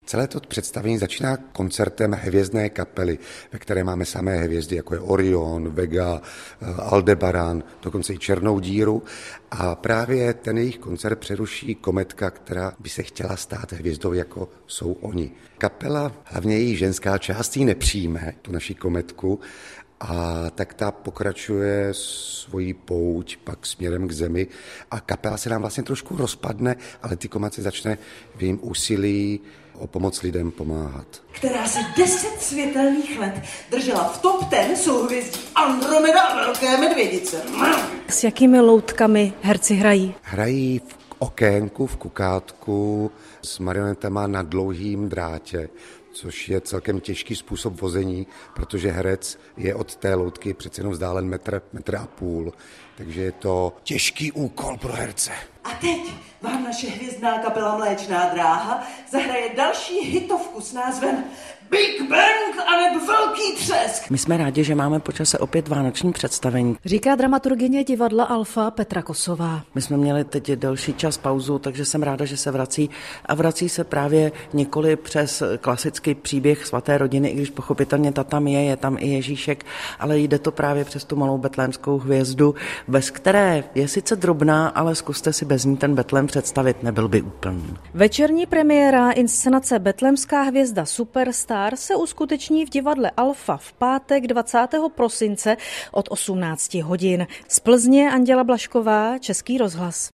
Celé to představení začíná koncertem hvězdné kapely, ve které máme samé hvězdy, jako je Orion, Vega, Aldebaran, dokonce i Černou díru. A právě ten jejich koncert přeruší kometka, která by se chtěla stát hvězdou, jako jsou oni. Kapela, hlavně její ženská část, ji nepřijme, tu naši kometku, a tak ta pokračuje svoji pouť pak směrem k zemi a kapela se nám vlastně trošku rozpadne, ale ty komace začne v jejím úsilí o pomoc lidem pomáhat. Která se 10 světelných let držela v top 10 souhvězdí Andromeda a Velké medvědice. S jakými loutkami herci hrají? Hrají v okénku, v kukátku s marionetama na dlouhým drátě, což je celkem těžký způsob vození, protože herec je od té loutky přece jenom vzdálen metr a půl. Takže je to těžký úkol pro herce. A teď vám naše hvězdná kapela Mléčná dráha zahraje další hitovku s názvem Big Bang aneb Velký třesk. My jsme rádi, že máme po čase opět vánoční představení. Říká dramaturgyně divadla Alfa Petra Kosová. My jsme měli teď delší čas pauzu, takže jsem ráda, že se vrací. A vrací se právě nikoli přes klasický příběh svaté rodiny, i když pochopitelně ta tam je tam i Ježíšek, ale jde to právě přes tu malou betlémskou hvězdu, bez které je sice drobná, ale zkuste si bez ní ten Betlém představit, nebyl by úplný. Večerní premiéra inscenace Betlémská hvězda Superstar se uskuteční v divadle Alfa v pátek 20. prosince od 18 hodin. Z Plzně Anděla Blažková, Český rozhlas.